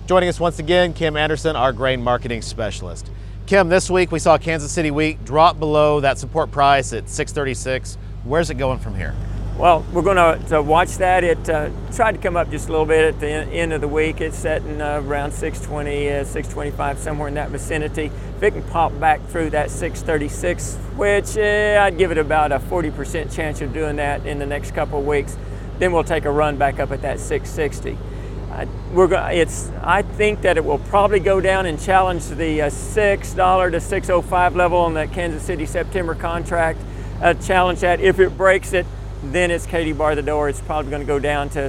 Joining us once again, Kim Anderson, our grain marketing specialist. Kim, this week we saw Kansas City wheat drop below that support price at $6.36. Where's it going from here? Well, we're going to watch that. It tried to come up just a little bit at the end of the week. It's setting around 620, 625, somewhere in that vicinity. If it can pop back through that 636, which I'd give it about a 40% chance of doing that in the next couple of weeks, then we'll take a run back up at that 660. I think that it will probably go down and challenge the $6 to $6.05 level on that Kansas City September contract. Challenge that. If it breaks it, then it's Katie bar the door. It's probably going to go down to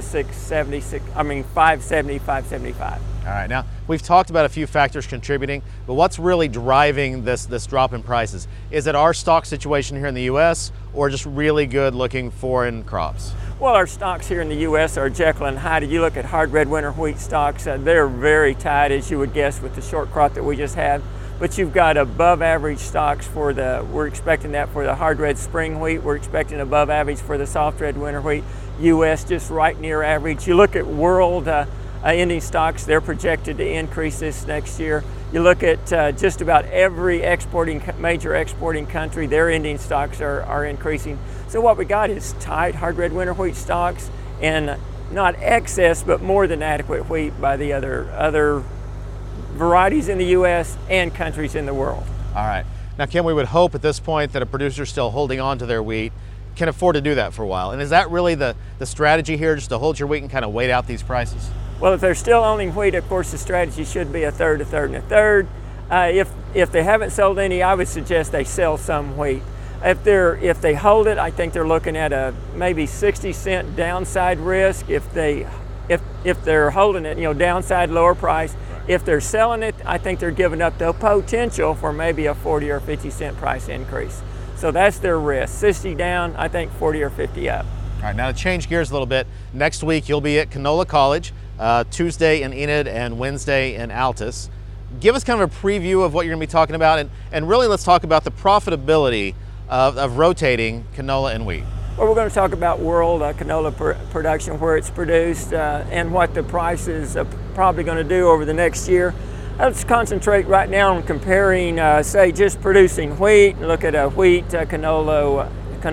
570, 575. All right, now we've talked about a few factors contributing, but what's really driving this drop in prices? Is it our stock situation here in the U.S. or just really good looking foreign crops? Well, our stocks here in the U.S. are Jekyll and Hyde. You look at hard red winter wheat stocks, they're very tight, as you would guess, with the short crop that we just had. But you've got above average stocks we're expecting that for the hard red spring wheat. We're expecting above average for the soft red winter wheat. U.S. just right near average. You look at world ending stocks, they're projected to increase this next year. You look at just about every major exporting country, their ending stocks are increasing. So what we got is tight hard red winter wheat stocks, and not excess, but more than adequate wheat by the other varieties in the U.S. and countries in the world. All right. Now, Kim, we would hope at this point that a producer still holding on to their wheat can afford to do that for a while. And is that really the strategy here, just to hold your wheat and kind of wait out these prices? Well, if they're still owning wheat, of course, the strategy should be a third, a third, and a third. If they haven't sold any, I would suggest they sell some wheat. If they hold it, I think they're looking at a maybe 60-cent downside risk. If they're holding it, downside lower price. If they're selling it, I think they're giving up the potential for maybe a 40 or 50-cent price increase. So that's their risk. 60 down, I think 40 or 50 up. All right, now to change gears a little bit, next week you'll be at Canola College, Tuesday in Enid and Wednesday in Altus. Give us kind of a preview of what you're going to be talking about, and really let's talk about the profitability of rotating canola and wheat. Well, we're going to talk about world canola production, where it's produced, and what the price is probably going to do over the next year. Let's concentrate right now on comparing, say, just producing wheat, and look at a wheat canola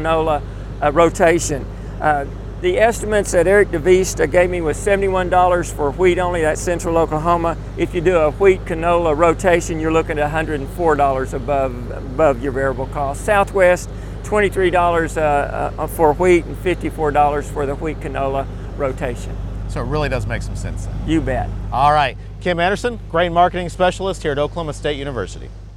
rotation. The estimates that Eric DeVeest gave me was $71 for wheat only, that's central Oklahoma. If you do a wheat canola rotation, you're looking at $104 above your variable cost. Southwest, $23 for wheat and $54 for the wheat canola rotation. So it really does make some sense then. You bet. All right, Kim Anderson, grain marketing specialist here at Oklahoma State University.